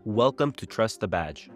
Welcome to Trust the Badge.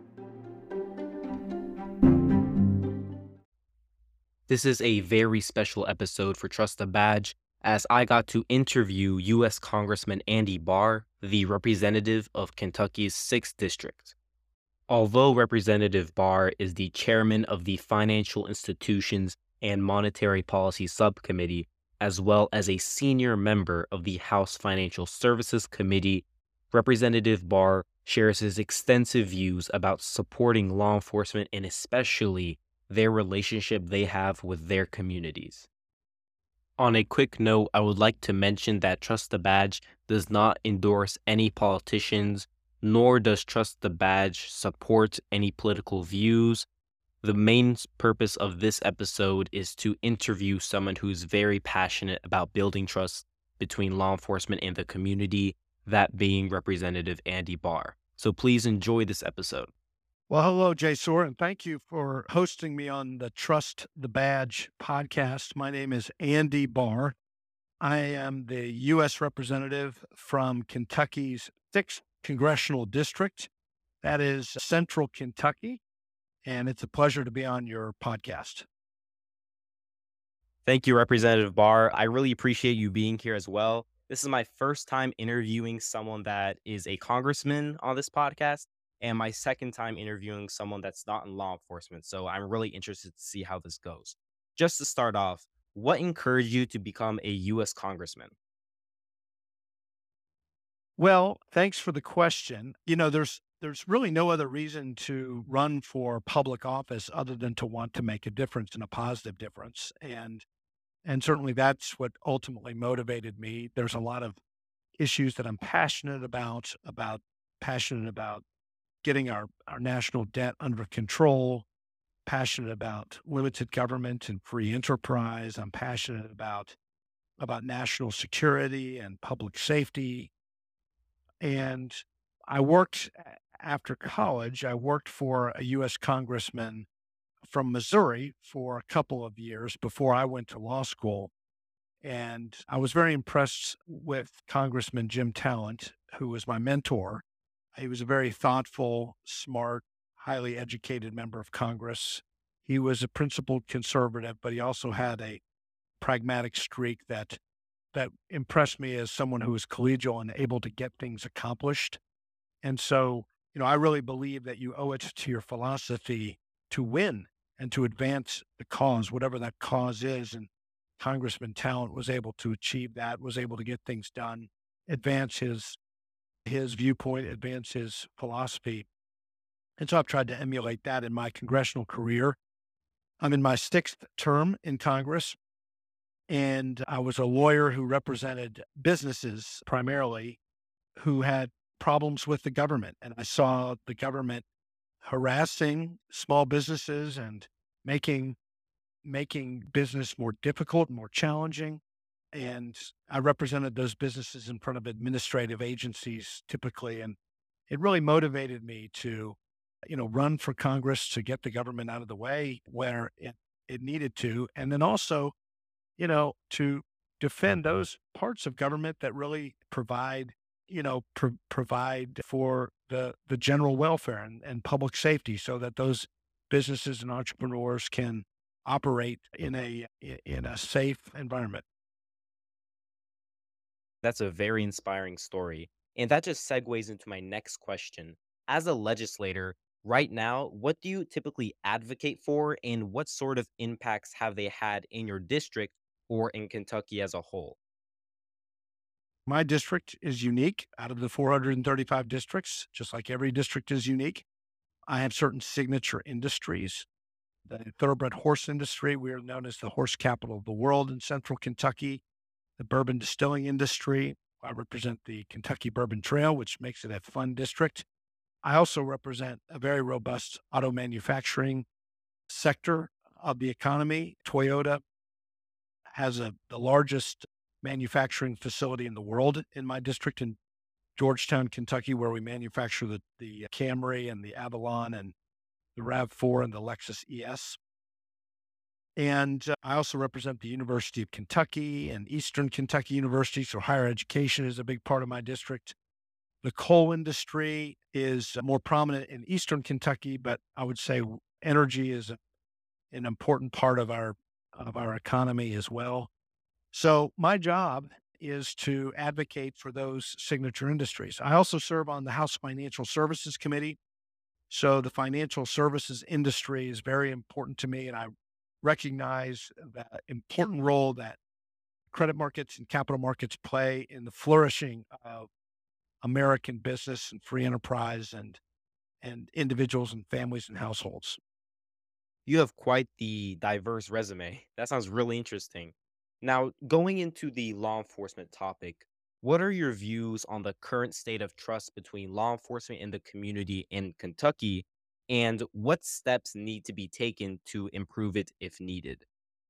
This is a very special episode for Trust the Badge, as I got to interview U.S. Congressman Andy Barr, the representative of Kentucky's 6th District. Although Representative Barr is the chairman of the Financial Institutions and Monetary Policy Subcommittee, as well as a senior member of the House Financial Services Committee, Representative Barr shares his extensive views about supporting law enforcement and especially their relationship they have with their communities. On a quick note, I would like to mention that Trust the Badge does not endorse any politicians, nor does Trust the Badge support any political views. The main purpose of this episode is to interview someone who's very passionate about building trust between law enforcement and the community, that being Representative Andy Barr. So please enjoy this episode. Well, hello, Jay Soar, and thank you for hosting me on the Trust the Badge podcast. My name is Andy Barr. I am the U.S. representative from Kentucky's 6th Congressional District. That is Central Kentucky, and it's a pleasure to be on your podcast. Thank you, Representative Barr. I really appreciate you being here as well. This is my first time interviewing someone that is a congressman on this podcast, and my second time interviewing someone that's not in law enforcement. So I'm really interested to see how this goes. Just to start off, what encouraged you to become a U.S. congressman? Well, thanks for the question. There's really no other reason to run for public office other than to want to make a difference and a positive difference. And certainly that's what ultimately motivated me. There's a lot of issues that I'm passionate about getting our national debt under control, passionate about limited government and free enterprise. I'm passionate about national security and public safety. And after college, I worked for a U.S. congressman from Missouri for a couple of years before I went to law school. And I was very impressed with Congressman Jim Talent, who was my mentor. He was a very thoughtful, smart, highly educated member of Congress. He was a principled conservative, but he also had a pragmatic streak that impressed me as someone who was collegial and able to get things accomplished. And so, I really believe that you owe it to your philosophy to win and to advance the cause, whatever that cause is. And Congressman Talent was able to achieve that, was able to get things done, advance his viewpoint, advance his philosophy. And so I've tried to emulate that in my congressional career. I'm in my 6th term in Congress, and I was a lawyer who represented businesses primarily who had problems with the government. And I saw the government harassing small businesses and making business more difficult, more challenging. And I represented those businesses in front of administrative agencies typically. And it really motivated me to, run for Congress to get the government out of the way where it needed to. And then also, to defend those parts of government that really provide for the general welfare and public safety so that those businesses and entrepreneurs can operate in a safe environment. That's a very inspiring story. And that just segues into my next question. As a legislator, right now, what do you typically advocate for, and what sort of impacts have they had in your district or in Kentucky as a whole? My district is unique out of the 435 districts, just like every district is unique. I have certain signature industries. The thoroughbred horse industry, we are known as the horse capital of the world in central Kentucky. The bourbon distilling industry, I represent the Kentucky Bourbon Trail, which makes it a fun district. I also represent a very robust auto manufacturing sector of the economy. Toyota has the largest manufacturing facility in the world in my district in Georgetown, Kentucky, where we manufacture the Camry and the Avalon and the RAV4 and the Lexus ES. And I also represent the University of Kentucky and Eastern Kentucky University. So higher education is a big part of my district. The coal industry is more prominent in Eastern Kentucky, but I would say energy is an important part of our economy as well. So my job is to advocate for those signature industries. I also serve on the House Financial Services Committee. So the financial services industry is very important to me, and I recognize the important role that credit markets and capital markets play in the flourishing of American business and free enterprise and individuals and families and households. You have quite the diverse resume. That sounds really interesting. Now, going into the law enforcement topic, what are your views on the current state of trust between law enforcement and the community in Kentucky? And what steps need to be taken to improve it if needed?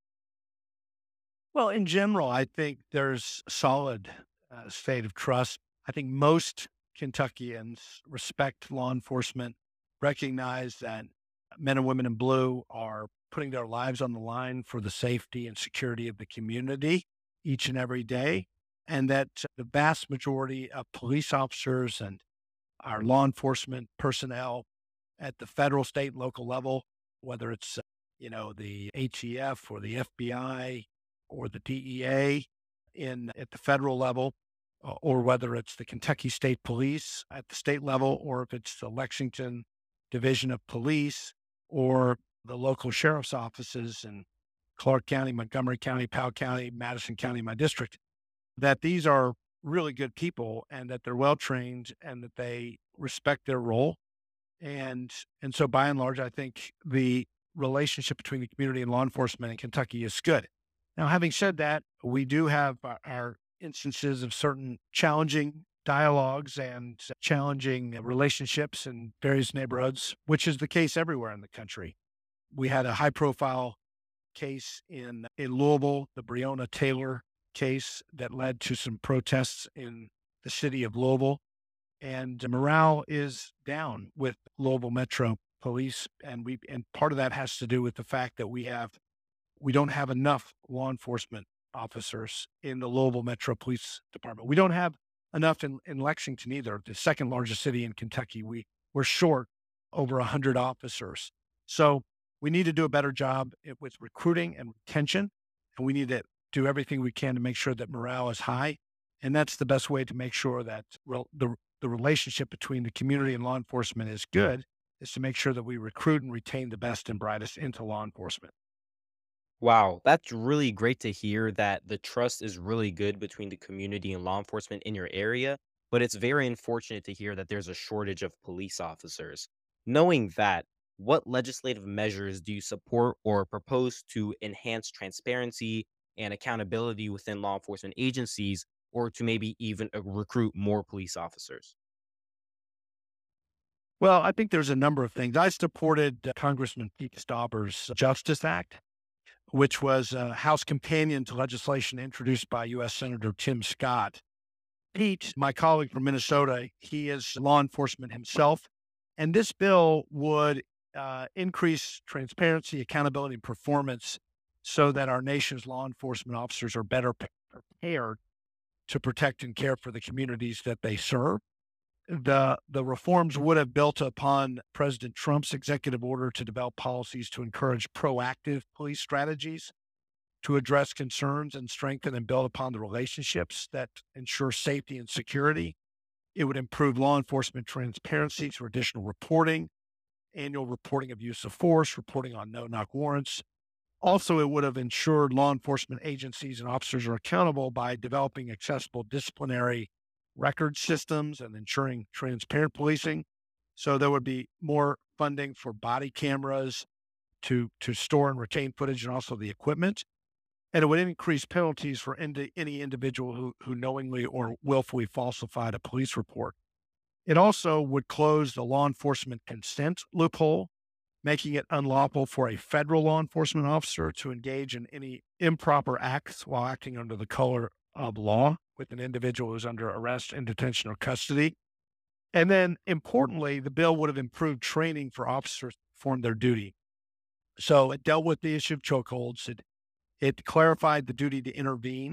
Well, in general, I think there's solid state of trust. I think most Kentuckians respect law enforcement, recognize that men and women in blue are putting their lives on the line for the safety and security of the community each and every day, and that the vast majority of police officers and our law enforcement personnel at the federal, state, and local level, whether it's the ATF or the FBI or the DEA in at the federal level, or whether it's the Kentucky State Police at the state level, or if it's the Lexington Division of Police or the local sheriff's offices in Clark County, Montgomery County, Powell County, Madison County, my district, that these are really good people and that they're well trained and that they respect their role. And so by and large, I think the relationship between the community and law enforcement in Kentucky is good. Now, having said that, we do have our instances of certain challenging dialogues and challenging relationships in various neighborhoods, which is the case everywhere in the country. We had a high profile case in Louisville, the Breonna Taylor case that led to some protests in the city of Louisville. And morale is down with Louisville Metro Police. And part of that has to do with the fact that we don't have enough law enforcement officers in the Louisville Metro Police Department. We don't have enough in Lexington either, the second largest city in Kentucky. We're short over 100 officers. So we need to do a better job with recruiting and retention, and we need to do everything we can to make sure that morale is high. And that's the best way to make sure that the relationship between the community and law enforcement is good, is to make sure that we recruit and retain the best and brightest into law enforcement. Wow, that's really great to hear that the trust is really good between the community and law enforcement in your area, but it's very unfortunate to hear that there's a shortage of police officers. Knowing that, what legislative measures do you support or propose to enhance transparency and accountability within law enforcement agencies, or to maybe even recruit more police officers? Well, I think there's a number of things. I supported Congressman Pete Stauber's Justice Act, which was a House companion to legislation introduced by U.S. Senator Tim Scott. Pete, my colleague from Minnesota, he is law enforcement himself. And this bill would increase transparency, accountability, and performance so that our nation's law enforcement officers are better prepared to protect and care for the communities that they serve. The reforms would have built upon President Trump's executive order to develop policies to encourage proactive police strategies to address concerns and strengthen and build upon the relationships that ensure safety and security. It would improve law enforcement transparency through additional reporting, annual reporting of use of force, reporting on no-knock warrants. Also, it would have ensured law enforcement agencies and officers are accountable by developing accessible disciplinary record systems and ensuring transparent policing. So there would be more funding for body cameras to store and retain footage and also the equipment. And it would increase penalties for any individual who knowingly or willfully falsified a police report. It also would close the law enforcement consent loophole, making it unlawful for a federal law enforcement officer to engage in any improper acts while acting under the color of law with an individual who's under arrest and detention or custody. And then importantly, the bill would have improved training for officers to perform their duty. So it dealt with the issue of chokeholds. It clarified the duty to intervene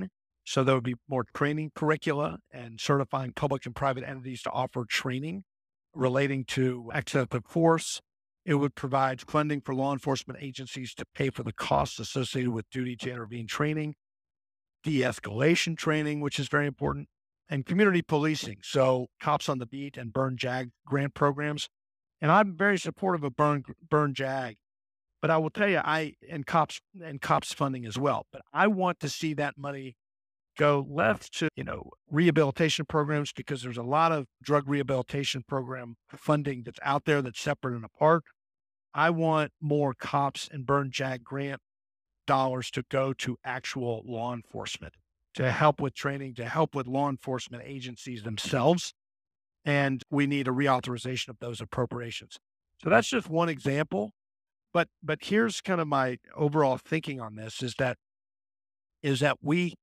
So there would be more training curricula and certifying public and private entities to offer training relating to excessive force. It would provide funding for law enforcement agencies to pay for the costs associated with duty to intervene training, de-escalation training, which is very important, and community policing. So cops on the beat and burn jag grant programs. And I'm very supportive of burn jag, but I will tell you, cops funding as well. But I want to see that money go left to, rehabilitation programs, because there's a lot of drug rehabilitation program funding that's out there that's separate and apart. I want more cops and burn jag grant dollars to go to actual law enforcement, to help with training, to help with law enforcement agencies themselves. And we need a reauthorization of those appropriations. So that's just one example. But here's kind of my overall thinking on this is that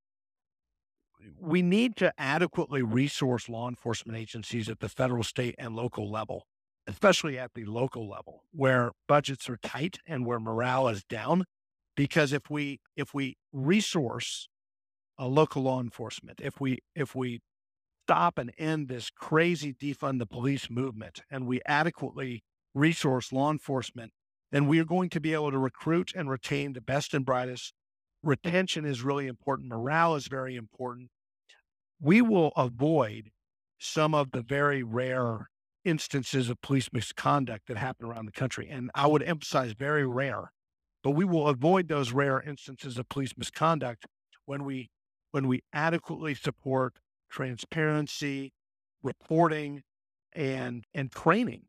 we need to adequately resource law enforcement agencies at the federal, state, and local level, especially at the local level where budgets are tight and where morale is down. Because if we resource local law enforcement, if we stop and end this crazy defund the police movement and we adequately resource law enforcement, then we are going to be able to recruit and retain the best and brightest. Retention is really important. Morale is very important. We will avoid some of the very rare instances of police misconduct that happen around the country. And I would emphasize very rare, but we will avoid those rare instances of police misconduct when we adequately support transparency, reporting, and training,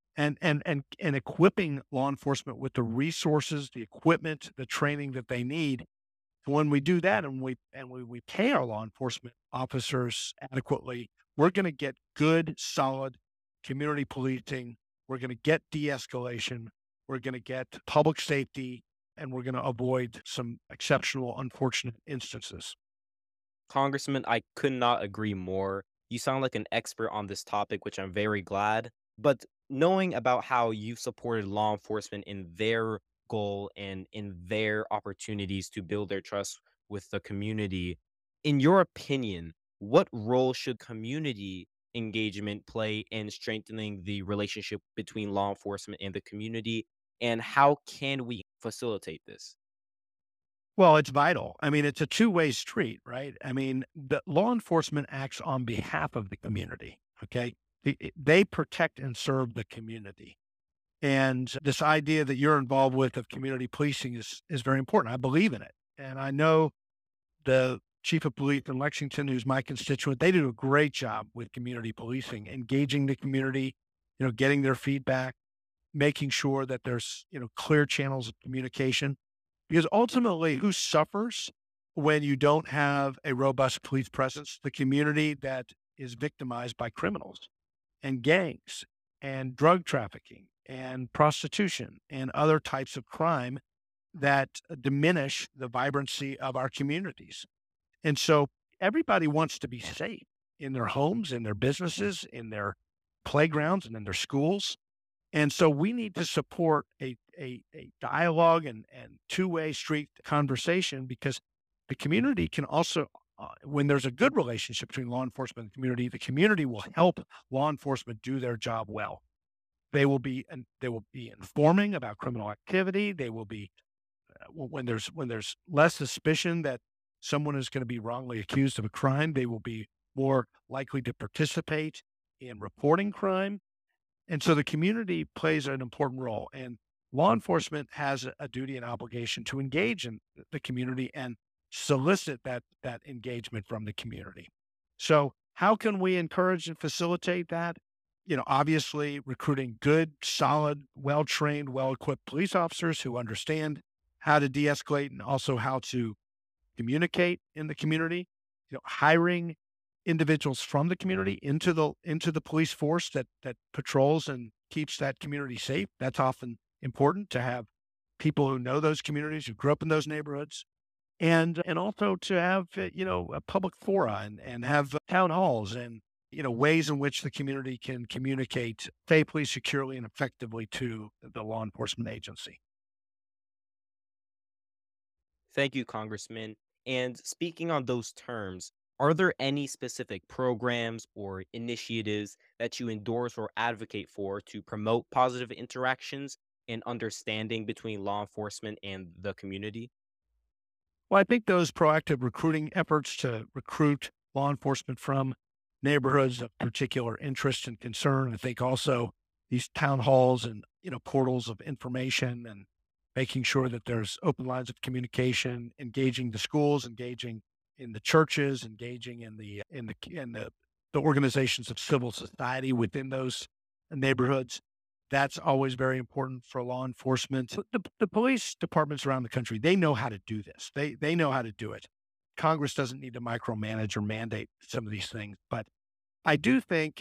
and equipping law enforcement with the resources, the equipment, the training that they need. When we do that, and we pay our law enforcement officers adequately, we're going to get good, solid community policing. We're going to get de-escalation. We're going to get public safety, and we're going to avoid some exceptional, unfortunate instances. Congressman, I could not agree more. You sound like an expert on this topic, which I'm very glad. But knowing about how you've supported law enforcement in their goal and in their opportunities to build their trust with the community, in your opinion, what role should community engagement play in strengthening the relationship between law enforcement and the community? And how can we facilitate this? Well, it's vital. I mean, it's a two-way street, right? I mean, the law enforcement acts on behalf of the community. Okay. They protect and serve the community. And this idea that you're involved with of community policing is very important. I believe in it. And I know the chief of police in Lexington, who's my constituent, they do a great job with community policing, engaging the community, getting their feedback, making sure that there's, clear channels of communication. Because ultimately, who suffers when you don't have a robust police presence? The community that is victimized by criminals and gangs and drug trafficking and prostitution and other types of crime that diminish the vibrancy of our communities. And so everybody wants to be safe in their homes, in their businesses, in their playgrounds, and in their schools. And so we need to support a dialogue and two-way street conversation, because the community can also, when there's a good relationship between law enforcement and the community will help law enforcement do their job well. They will be informing about criminal activity. They will be when there's less suspicion that someone is going to be wrongly accused of a crime, they will be more likely to participate in reporting crime. And so the community plays an important role, and law enforcement has a duty and obligation to engage in the community and solicit that engagement from the community. So how can we encourage and facilitate that? Obviously recruiting good, solid, well-trained, well-equipped police officers who understand how to de-escalate and also how to communicate in the community, hiring individuals from the community into the police force that patrols and keeps that community safe. That's often important to have people who know those communities, who grew up in those neighborhoods, and also to have a public fora and have town halls and ways in which the community can communicate safely, securely, and effectively to the law enforcement agency. Thank you, Congressman. And speaking on those terms, are there any specific programs or initiatives that you endorse or advocate for to promote positive interactions and understanding between law enforcement and the community? Well, I think those proactive recruiting efforts to recruit law enforcement from neighborhoods of particular interest and concern. I think also these town halls and portals of information and making sure that there's open lines of communication, engaging the schools, engaging in the churches, engaging in the organizations of civil society within those neighborhoods. That's always very important for law enforcement. The police departments around the country, they know how to do this. They know how to do it. Congress doesn't need to micromanage or mandate some of these things, but I do think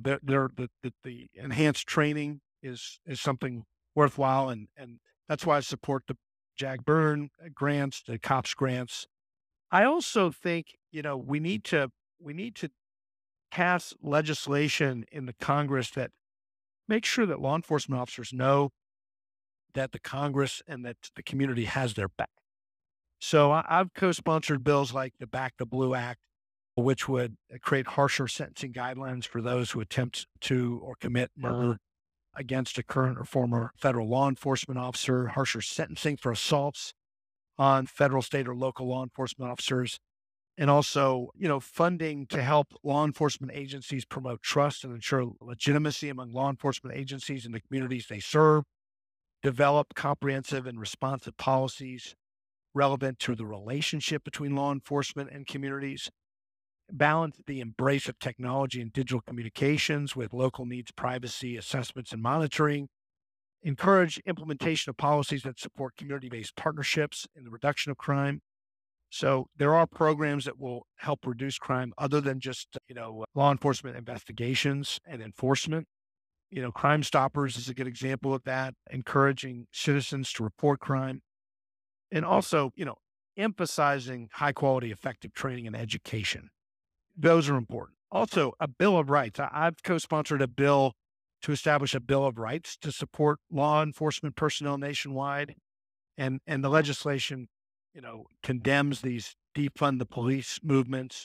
the enhanced training is something worthwhile, and that's why I support the Jack Byrne grants, the COPS grants. I also think we need to pass legislation in the Congress that makes sure that law enforcement officers know that the Congress and that the community has their back. So I've co-sponsored bills like the Back the Blue Act, which would create harsher sentencing guidelines for those who attempt to or commit murder against a current or former federal law enforcement officer, harsher sentencing for assaults on federal, state, or local law enforcement officers, and also, funding to help law enforcement agencies promote trust and ensure legitimacy among law enforcement agencies and the communities they serve, develop comprehensive and responsive policies relevant to the relationship between law enforcement and communities, balance the embrace of technology and digital communications with local needs, privacy assessments and monitoring, encourage implementation of policies that support community-based partnerships in the reduction of crime. So there are programs that will help reduce crime other than just, law enforcement investigations and enforcement. Crime Stoppers is a good example of that, encouraging citizens to report crime and also, emphasizing high quality, effective training and education. Those are important. Also, a Bill of Rights. I've co-sponsored a bill to establish a Bill of Rights to support law enforcement personnel nationwide. And the legislation, condemns these defund the police movements.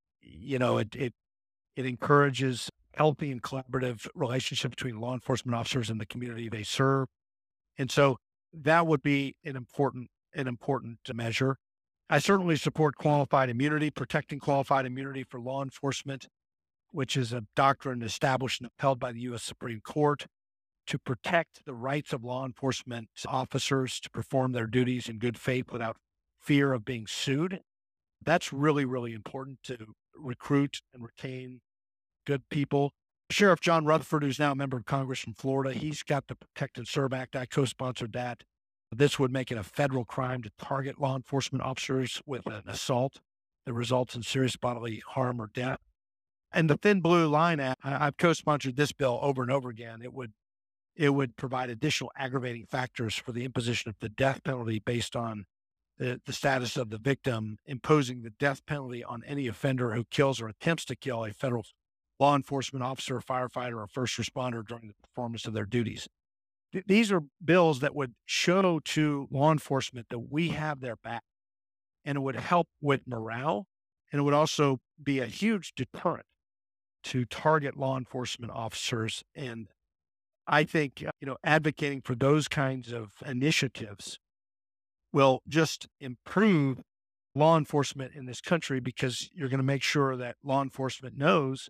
It encourages healthy and collaborative relationship between law enforcement officers and the community they serve. And so that would be an important measure. I certainly support qualified immunity, protecting qualified immunity for law enforcement, which is a doctrine established and upheld by the U.S. Supreme Court to protect the rights of law enforcement officers to perform their duties in good faith without fear of being sued. That's really, really important to recruit and retain good people. Sheriff John Rutherford, who's now a member of Congress from Florida, he's got the Protect and Serve Act. I co-sponsored that. This would make it a federal crime to target law enforcement officers with an assault that results in serious bodily harm or death. And the Thin Blue Line Act, I've co-sponsored this bill over and over again. It would provide additional aggravating factors for the imposition of the death penalty based on the status of the victim, imposing the death penalty on any offender who kills or attempts to kill a federal law enforcement officer, firefighter, or first responder during the performance of their duties. These are bills that would show to law enforcement that we have their back, and it would help with morale, and it would also be a huge deterrent to target law enforcement officers. And I think, advocating for those kinds of initiatives will just improve law enforcement in this country because you're going to make sure that law enforcement knows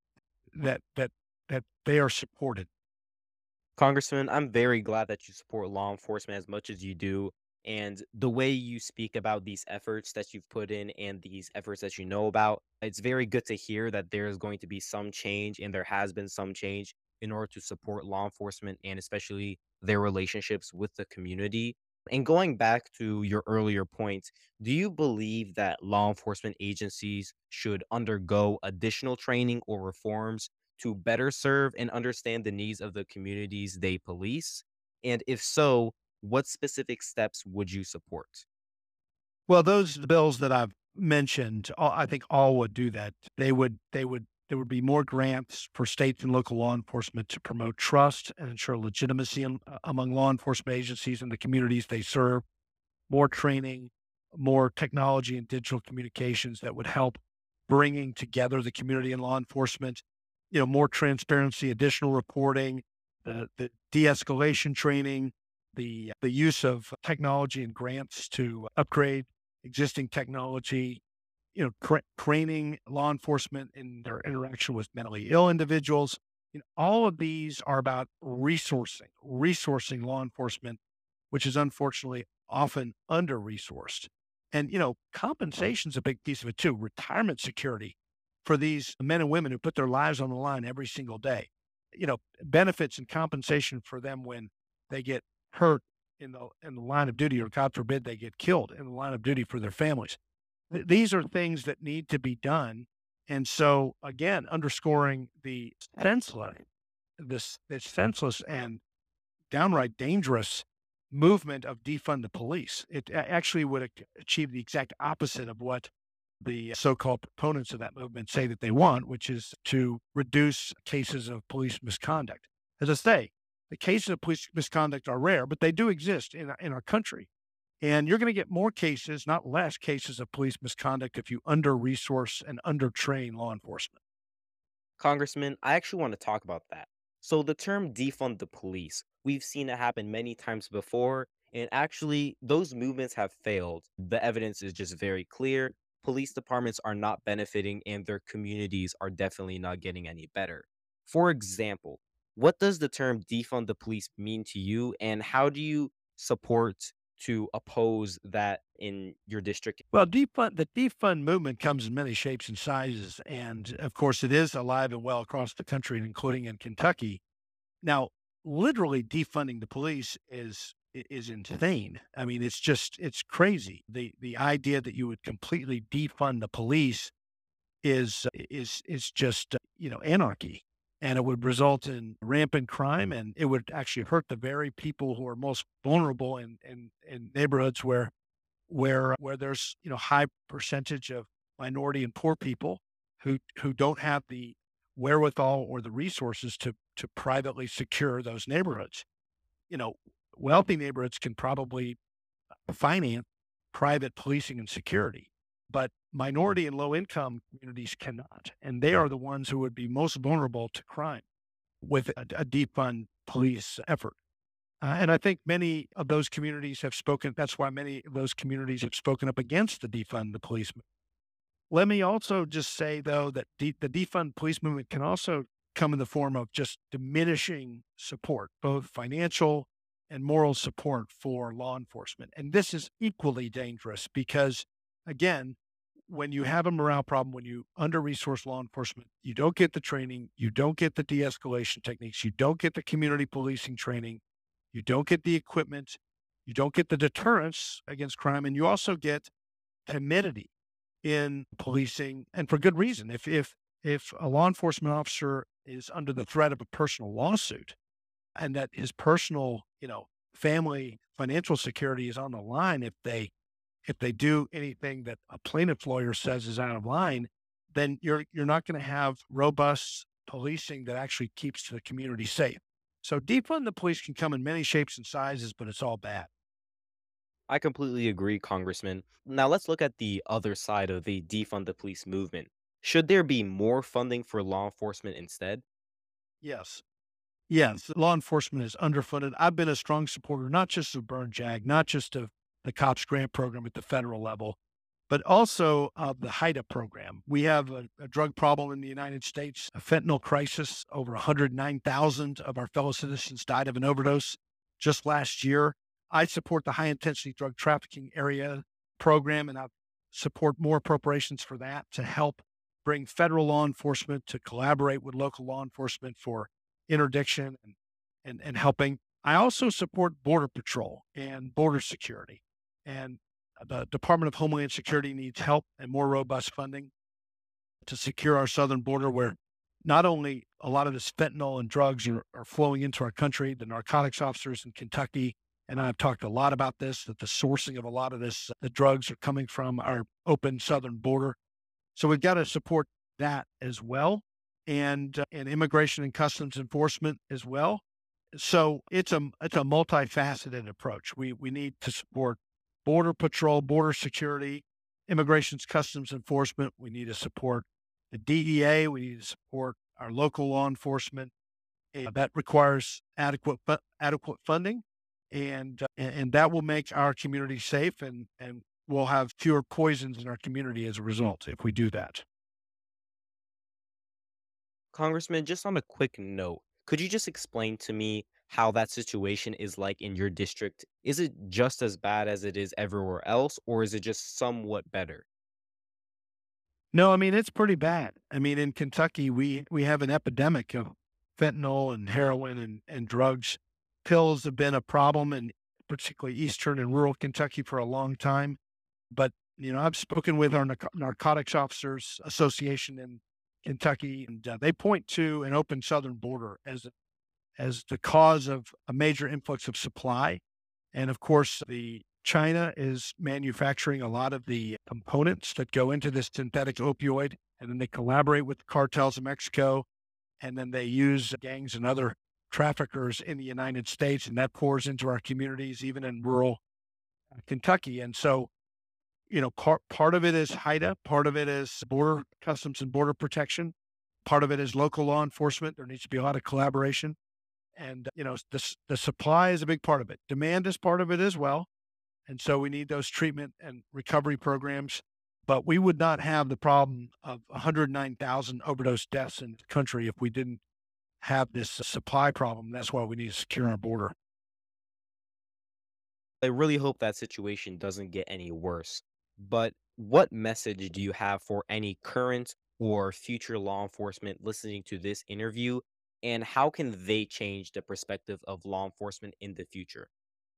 that they are supported. Congressman, I'm very glad that you support law enforcement as much as you do. And the way you speak about these efforts that you've put in and these efforts that you know about, it's very good to hear that there's going to be some change and there has been some change in order to support law enforcement and especially their relationships with the community. And going back to your earlier point, do you believe that law enforcement agencies should undergo additional training or reforms to better serve and understand the needs of the communities they police? And if so, what specific steps would you support? Well, those bills that I've mentioned, I think all would do that. There would be more grants for state and local law enforcement to promote trust and ensure legitimacy among law enforcement agencies and the communities they serve. More training, more technology and digital communications that would help bringing together the community and law enforcement, more transparency, additional reporting, the de-escalation training, the use of technology and grants to upgrade existing technology, training law enforcement in their interaction with mentally ill individuals. All of these are about resourcing law enforcement, which is unfortunately often under resourced. And, compensation is a big piece of it too. Retirement security for these men and women who put their lives on the line every single day. Benefits and compensation for them when they get hurt in the line of duty, or God forbid they get killed in the line of duty for their families. These are things that need to be done. And so again, underscoring this senseless and downright dangerous movement of defund the police. It actually would achieve the exact opposite of what the so-called proponents of that movement say that they want, which is to reduce cases of police misconduct. As I say, the cases of police misconduct are rare, but they do exist in our country. And you're going to get more cases, not less cases of police misconduct if you under-resource and under-train law enforcement. Congressman, I actually want to talk about that. So, the term defund the police, we've seen it happen many times before, and actually, those movements have failed. The evidence is just very clear. Police departments are not benefiting, and their communities are definitely not getting any better. For example, what does the term defund the police mean to you, and how do you support to oppose that in your district? Well, the defund movement comes in many shapes and sizes. And of course, it is alive and well across the country, including in Kentucky. Now, literally defunding the police is insane. I mean, it's crazy. The idea that you would completely defund the police is just anarchy, and it would result in rampant crime, and it would actually hurt the very people who are most vulnerable in neighborhoods where there's high percentage of minority and poor people who don't have the wherewithal or the resources to privately secure those neighborhoods. You know, Wealthy neighborhoods can probably finance private policing and security, but minority and low income communities cannot. And they are the ones who would be most vulnerable to crime with a defund police effort. And I think many of those communities have spoken. That's why many of those communities have spoken up against the defund the police. Let me also just say, though, that the defund police movement can also come in the form of just diminishing support, both financial and moral support for law enforcement. And this is equally dangerous because, again, when you have a morale problem, when you under resource law enforcement, you don't get the training, you don't get the de escalation techniques, you don't get the community policing training, you don't get the equipment, you don't get the deterrence against crime, and you also get timidity in policing, and for good reason. If a law enforcement officer is under the threat of a personal lawsuit, and that his personal, family financial security is on the line, if they do anything that a plaintiff's lawyer says is out of line, then you're not going to have robust policing that actually keeps the community safe. So defund the police can come in many shapes and sizes, but it's all bad. I completely agree, Congressman. Now let's look at the other side of the defund the police movement. Should there be more funding for law enforcement instead? Yes. Yes, law enforcement is underfunded. I've been a strong supporter, not just of Burn Jag, not just of the COPS grant program at the federal level, but also of the HIDA program. We have a drug problem in the United States, a fentanyl crisis. Over 109,000 of our fellow citizens died of an overdose just last year. I support the high intensity drug trafficking area program, and I support more appropriations for that to help bring federal law enforcement to collaborate with local law enforcement for interdiction and helping. I also support Border Patrol and border security. And the Department of Homeland Security needs help and more robust funding to secure our southern border, where not only a lot of this fentanyl and drugs are flowing into our country, the narcotics officers in Kentucky, and I've talked a lot about this, that the sourcing of a lot of this, the drugs are coming from our open southern border. So we've got to support that as well, and immigration and customs enforcement as well. So it's a multifaceted approach. We need to support Border Patrol, border security, immigrations, customs enforcement. We need to support the DEA. We need to support our local law enforcement. That requires adequate funding, and that will make our community safe, and we'll have fewer poisons in our community as a result if we do that. Congressman, just on a quick note, could you just explain to me how that situation is like in your district? Is it just as bad as it is everywhere else, or is it just somewhat better? No, I mean, it's pretty bad. I mean, in Kentucky, we have an epidemic of fentanyl and heroin and drugs. Pills have been a problem in particularly eastern and rural Kentucky for a long time. But, I've spoken with our Narcotics Officers Association in Kentucky, and they point to an open southern border as the cause of a major influx of supply. And of course, the China is manufacturing a lot of the components that go into this synthetic opioid, and then they collaborate with the cartels of Mexico, and then they use gangs and other traffickers in the United States, and that pours into our communities, even in rural Kentucky. And so, part of it is HIDTA, part of it is border customs and border protection, part of it is local law enforcement. There needs to be a lot of collaboration. And, the supply is a big part of it. Demand is part of it as well. And so we need those treatment and recovery programs. But we would not have the problem of 109,000 overdose deaths in the country if we didn't have this supply problem. That's why we need to secure our border. I really hope that situation doesn't get any worse. But what message do you have for any current or future law enforcement listening to this interview? And how can they change the perspective of law enforcement in the future?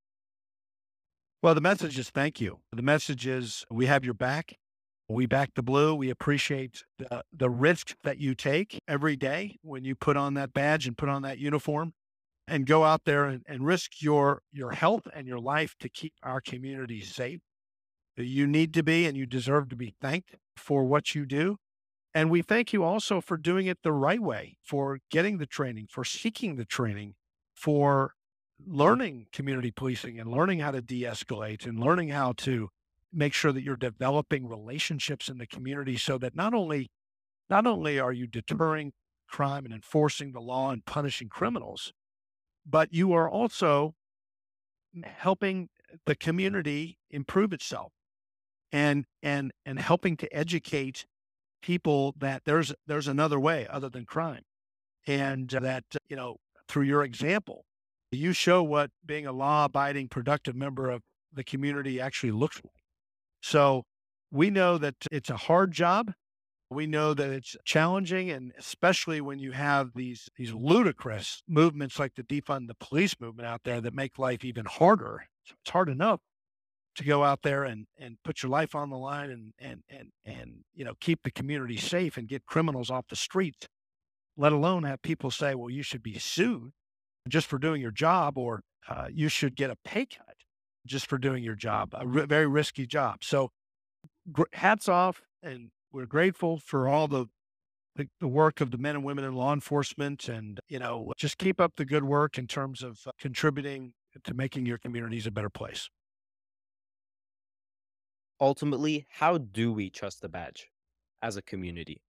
Well, the message is thank you. The message is we have your back. We back the blue. We appreciate the risk that you take every day when you put on that badge and put on that uniform and go out there and risk your health and your life to keep our community safe. You need to be and you deserve to be thanked for what you do. And we thank you also for doing it the right way, for getting the training, for seeking the training, for learning community policing and learning how to de escalate and learning how to make sure that you're developing relationships in the community so that not only are you deterring crime and enforcing the law and punishing criminals, but you are also helping the community improve itself and helping to educate people that there's another way other than crime. And that, through your example, you show what being a law abiding, productive member of the community actually looks like. So we know that it's a hard job. We know that it's challenging, and especially when you have these ludicrous movements like the defund the police movement out there that make life even harder. It's hard enough to go out there and put your life on the line and keep the community safe and get criminals off the streets, let alone have people say, well, you should be sued just for doing your job, or you should get a pay cut just for doing your job, very risky job. So hats off, and we're grateful for all the work of the men and women in law enforcement, and just keep up the good work in terms of contributing to making your communities a better place. Ultimately, how do we trust the badge as a community?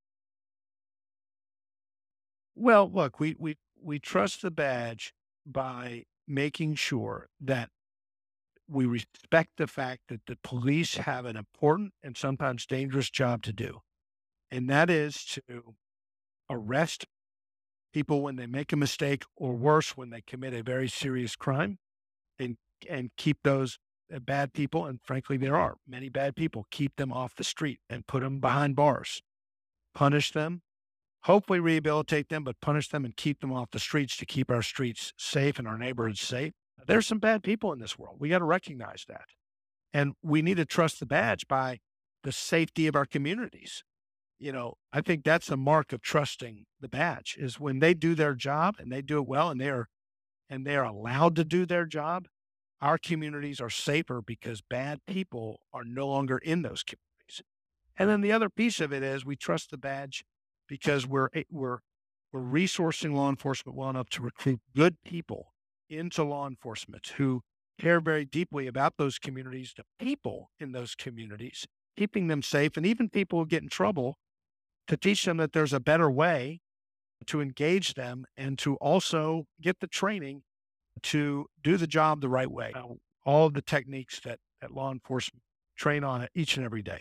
Well, look, we trust the badge by making sure that we respect the fact that the police have an important and sometimes dangerous job to do, and that is to arrest people when they make a mistake, or worse, when they commit a very serious crime, and keep those bad people. And frankly, there are many bad people. Keep them off the street and put them behind bars. Punish them. Hopefully rehabilitate them, but punish them and keep them off the streets to keep our streets safe and our neighborhoods safe. There's some bad people in this world. We got to recognize that. And we need to trust the badge by the safety of our communities. I think that's a mark of trusting the badge is when they do their job and they do it well, and they are allowed to do their job. Our communities are safer because bad people are no longer in those communities. And then the other piece of it is we trust the badge because we're resourcing law enforcement well enough to recruit good people into law enforcement who care very deeply about those communities, the people in those communities, keeping them safe, and even people who get in trouble, to teach them that there's a better way to engage them and to also get the training to do the job the right way. All of the techniques that law enforcement train on it each and every day.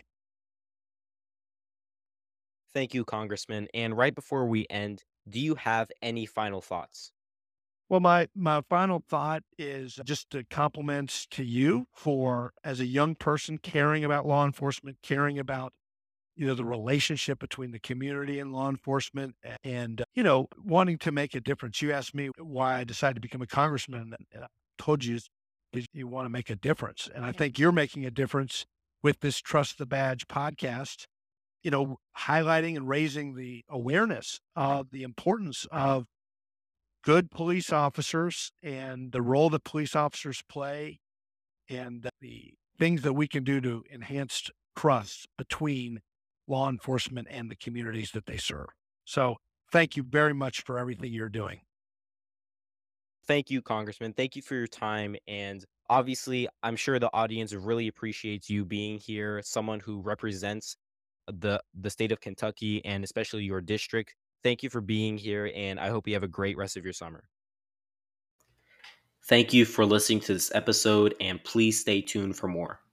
Thank you, Congressman. And right before we end, do you have any final thoughts? Well, my final thought is just a compliments to you for, as a young person, caring about law enforcement, caring about the relationship between the community and law enforcement, and wanting to make a difference. You asked me why I decided to become a congressman, and I told you is you want to make a difference, and I think you're making a difference with this Trust the Badge podcast. Highlighting and raising the awareness of the importance of good police officers and the role that police officers play, and the things that we can do to enhance trust between law enforcement and the communities that they serve. So thank you very much for everything you're doing. Thank you, Congressman. Thank you for your time. And obviously, I'm sure the audience really appreciates you being here, someone who represents the state of Kentucky and especially your district. Thank you for being here, and I hope you have a great rest of your summer. Thank you for listening to this episode, and please stay tuned for more.